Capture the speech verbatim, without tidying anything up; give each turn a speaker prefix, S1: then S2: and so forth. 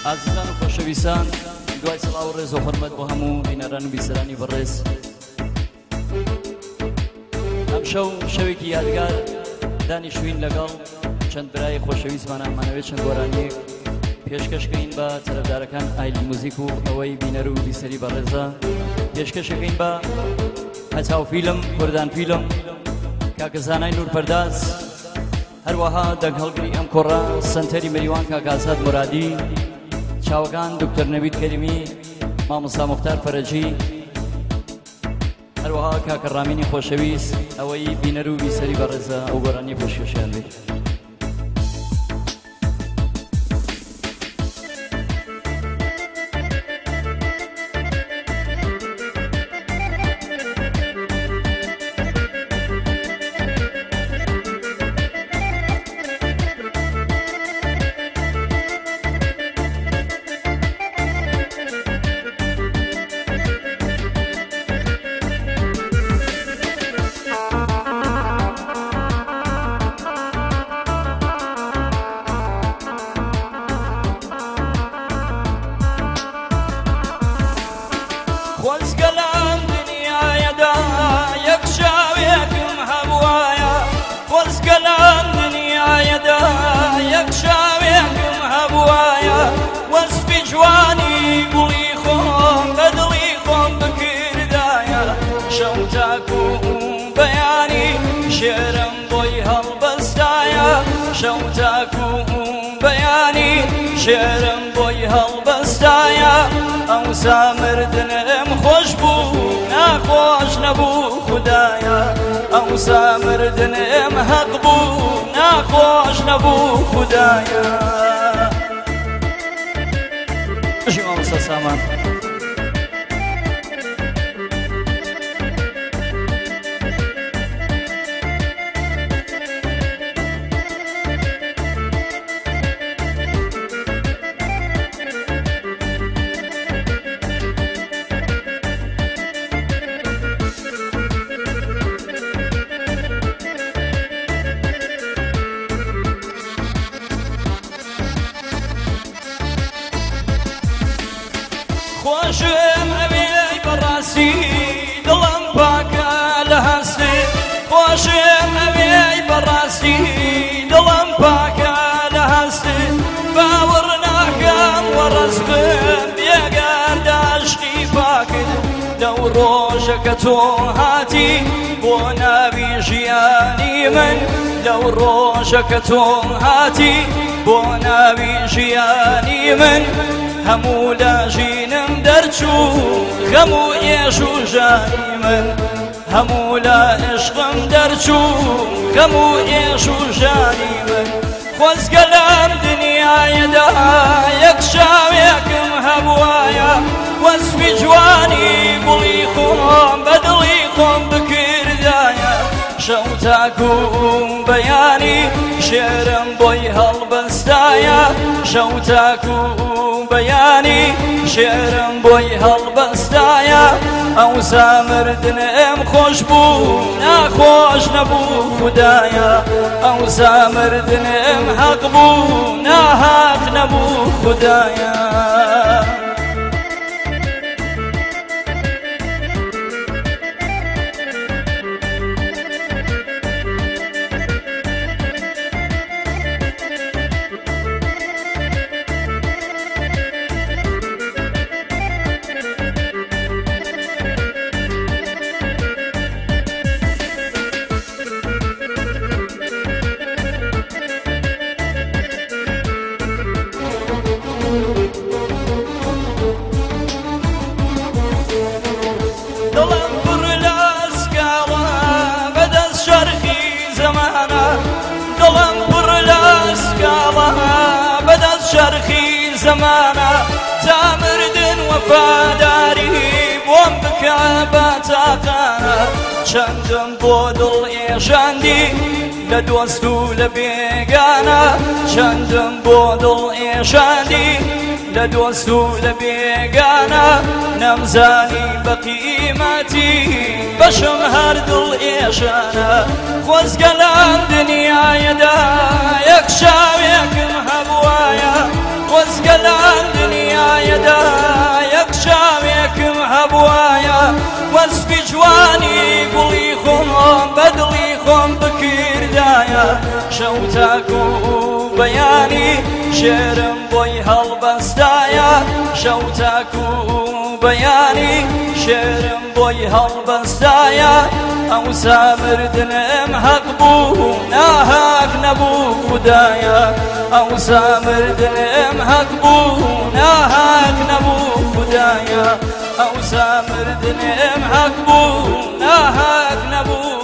S1: عزیزان و خۆشەویستان دوای سڵاو و ڕێز و حورمەت بۆ هەموو بینەران و بیسەرانی بەڕێز ئەم شەو شەوێکی یادگار دانیشتوین لەگەڵ چەند برای خۆشەویستمان ئەمانەوێت چەند گۆرانیەک پێشکەشکەین بە تەرەفدارەکان ئایلی موزیک و ئەوەی بینەر و بیسەری بەڕێزە پێشکەشەکەین بە هەچاو فیلم کوردان فیلم کاکە زانای نورپەرداز هەروەها دەنگ هەڵگری ئەم کۆڕە سەنتەری مەریوان کاکە ئازاد مورادی چاوەکان دکتۆر نەوید کەریمی مامۆستا موختار فەرەجی هەروەها کاکە ڕامینی خۆشەویست ئەوەی بینەر و بیسەری بەڕێزە ئەو گۆرانی پێشکەشیان بێت
S2: شێرم بۆی هەڵبەستایە ئەوسا مردنم خۆش بوو ناخۆش نەبوو خوددایە ئەوسا مردنم حەق بوو ناخۆش نەبوو خوددایە
S1: ژی مامۆستا سامان
S2: خۆشم ئەوێی بەڕاستی دڵم پاکە لە هەستی خۆشم ئەوێی بەڕاستی دڵم پاکە لە هەستی باوەڕ ناکەم وەڕەزبم بێگەردە عشقی پاکت لەو ڕۆژە کە تۆ هاتی بۆ ناوی ژیانی من لەو ڕۆژە کە تۆ هاتی بۆ ناوی ژیانی من هەموو لە ژینم دەرچوو غەم و ئێش و ژانی من هەموو لە عشقم دەرچوو غەم و ئێش و ژانی من خۆزگە لەم دنیایەدا یەک شاوێکم هەبوایە وەسفی جوانی گوڵی خۆم بە دڵی خۆم بکردایە شەو تاکو بەیانی شێرم بۆی هەڵبەستایە شەو تاکو بەیانی شێرم بۆی هەڵبەستایە ئەوسا مردنم خۆش بوو ناخۆش نەبوو خوددایە ئەوسا مردنم حەق بوو ناحەق نەبوو خوددایە دڵم پڕ لە ئەسکاوە بەدەست شەرخی زەمانە دڵم پڕ لە ئەسکاوە بەدەست شەرخی زەمانە تا مردن وەفاداری بۆم بکە بە تاقانە چەندم بۆ دڵ ئێژاندی لە دۆست و لە بێگانە چەندم بۆ دڵ ئێژاندی لە دۆست و لە بێگانە نەمزانی بە قیمەتی بەشم هەر دڵ ئێشانە خۆزگە لەم دنیایەدا یەک شاوێکم هەبوایە خۆزگە لەم وەسفی جوانی گوڵی خۆم بەدڵی خۆم بکردایە شەو تاکو بەیانی شێرم بۆی هەڵبەستایە شەو تاکو بەیانی شێرم بۆی هەڵبەستایە ئەوسا مردنم حەق بوو ناهاک نەبوو خودایە ئەوسا مردنم حەق بوو ناهاک نەبوو خودایە ئەوسا مردنم حەق بوو ناهاک نەبوو